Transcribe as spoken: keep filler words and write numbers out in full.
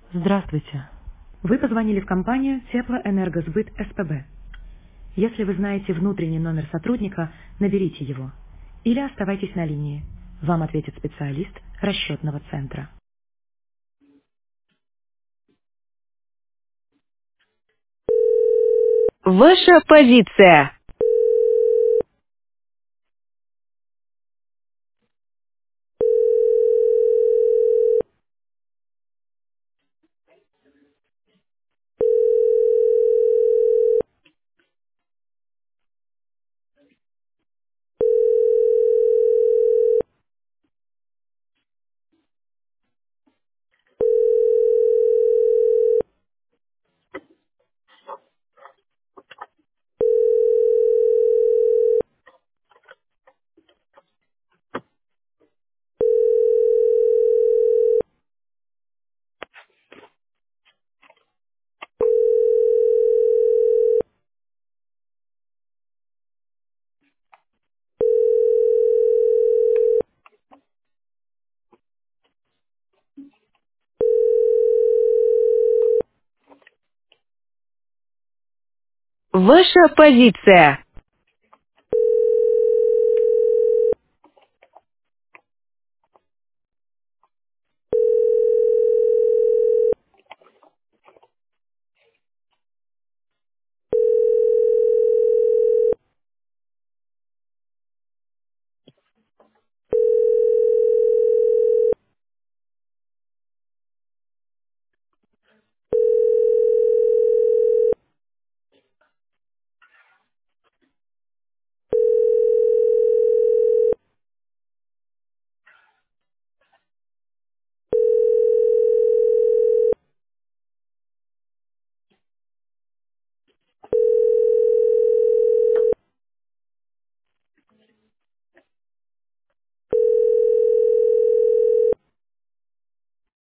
Здравствуйте. Вы позвонили в компанию Теплоэнергосбыт СПБ. Если вы знаете внутренний номер сотрудника, наберите его. Или оставайтесь на линии. Вам ответит специалист расчетного центра. Ваша позиция. Ваша позиция.